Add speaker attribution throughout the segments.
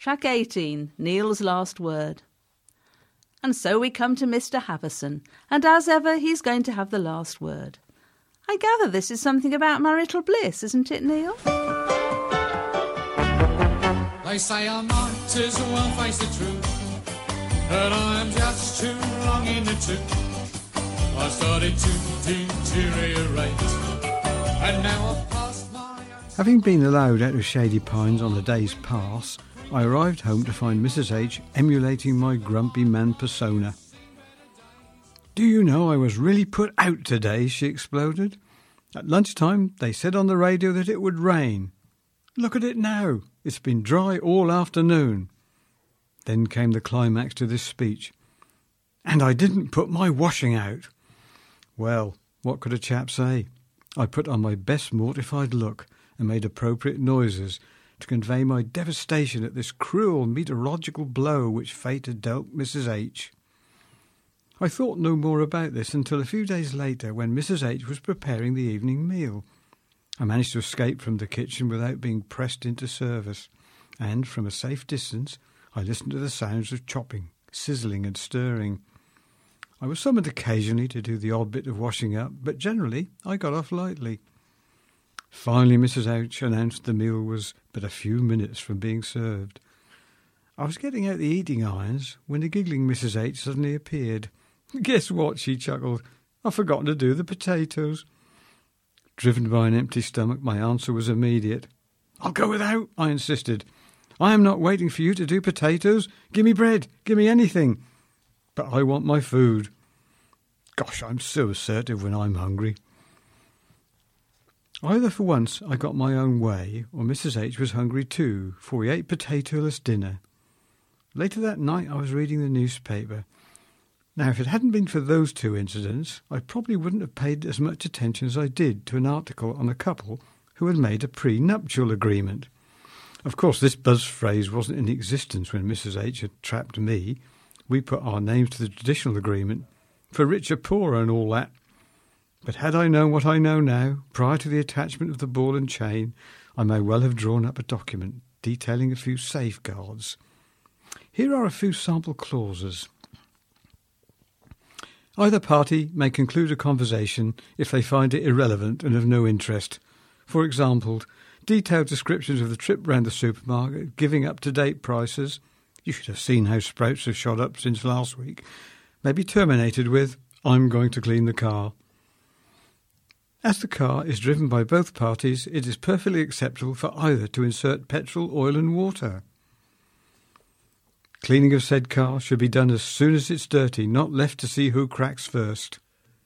Speaker 1: Track 18, Neil's Last Word. And so we come to Mr. Haverson, and as ever he's going to have the last word. I gather this is something about marital bliss, isn't it, Neil?
Speaker 2: They say I might as well face the truth, but I am just too long in the tooth. I started to deteriorate, and now I've passed my...
Speaker 3: Having been allowed out of Shady Pines on a day's pass, I arrived home to find Mrs. H emulating my grumpy man persona. "Do you know I was really put out today?" she exploded. "At lunchtime they said on the radio that it would rain. Look at it now. It's been dry all afternoon." Then came the climax to this speech. "And I didn't put my washing out." Well, what could a chap say? I put on my best mortified look and made appropriate noises to convey my devastation at this cruel meteorological blow which fate had dealt Mrs. H. I thought no more about this until a few days later, when Mrs. H was preparing the evening meal. I managed to escape from the kitchen without being pressed into service, and from a safe distance I listened to the sounds of chopping, sizzling and stirring. I was summoned occasionally to do the odd bit of washing up, but generally I got off lightly. Finally Mrs. H announced the meal was but a few minutes from being served. I was getting out the eating irons when the giggling Mrs. H suddenly appeared. "Guess what?" she chuckled. "I've forgotten to do the potatoes." Driven by an empty stomach, my answer was immediate. "I'll go without," I insisted. "I am not waiting for you to do potatoes. Give me bread, give me anything. But I want my food." Gosh, I'm so assertive when I'm hungry. Either for once I got my own way, or Mrs. H was hungry too, for we ate potatoless dinner. Later that night I was reading the newspaper. Now, if it hadn't been for those two incidents, I probably wouldn't have paid as much attention as I did to an article on a couple who had made a prenuptial agreement. Of course, this buzz phrase wasn't in existence when Mrs. H had trapped me. We put our names to the traditional agreement, for richer, poorer and all that. But had I known what I know now, prior to the attachment of the ball and chain, I may well have drawn up a document detailing a few safeguards. Here are a few sample clauses. Either party may conclude a conversation if they find it irrelevant and of no interest. For example, detailed descriptions of the trip round the supermarket, giving up-to-date prices — you should have seen how sprouts have shot up since last week — may be terminated with, "I'm going to clean the car." As the car is driven by both parties, it is perfectly acceptable for either to insert petrol, oil and water. Cleaning of said car should be done as soon as it's dirty, not left to see who cracks first.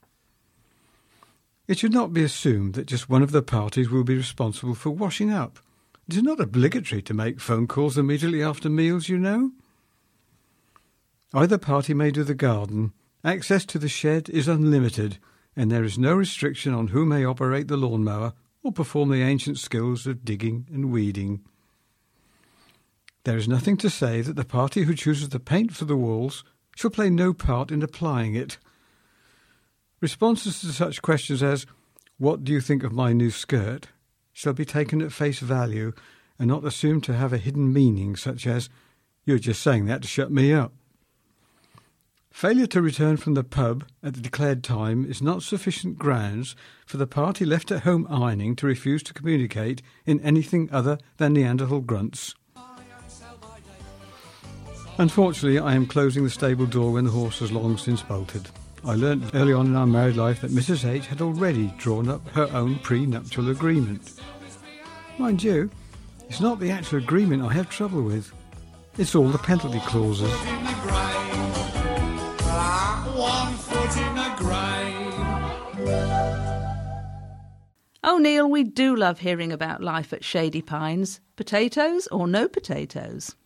Speaker 3: It should not be assumed that just one of the parties will be responsible for washing up. It is not obligatory to make phone calls immediately after meals, you know. Either party may do the garden. Access to the shed is unlimited, and there is no restriction on who may operate the lawnmower or perform the ancient skills of digging and weeding. There is nothing to say that the party who chooses the paint for the walls shall play no part in applying it. Responses to such questions as, "What do you think of my new skirt?" shall be taken at face value and not assumed to have a hidden meaning such as, "You're just saying that to shut me up." Failure to return from the pub at the declared time is not sufficient grounds for the party left at home ironing to refuse to communicate in anything other than Neanderthal grunts. Unfortunately, I am closing the stable door when the horse has long since bolted. I learnt early on in our married life that Mrs. H had already drawn up her own prenuptial agreement. Mind you, it's not the actual agreement I have trouble with. It's all the penalty clauses.
Speaker 1: Oh, Neil, we do love hearing about life at Shady Pines. Potatoes or no potatoes?